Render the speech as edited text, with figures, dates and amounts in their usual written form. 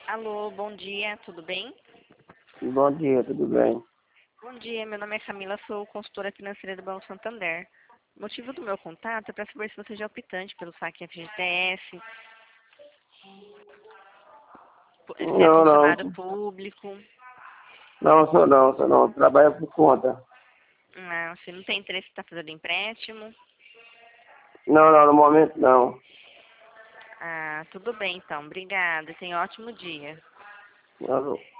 Alô, bom dia, tudo bem? Bom dia, tudo bem? Bom dia, meu nome é Camila, sou consultora financeira do Banco Santander. O motivo do meu contato é para saber se você já é optante pelo saque FGTS, se é Não, não. funcionário público. Não, trabalho por conta. Se não tem interesse em estar fazendo empréstimo. Não, no momento não. Tudo bem então, obrigada, tenha um ótimo dia. Não.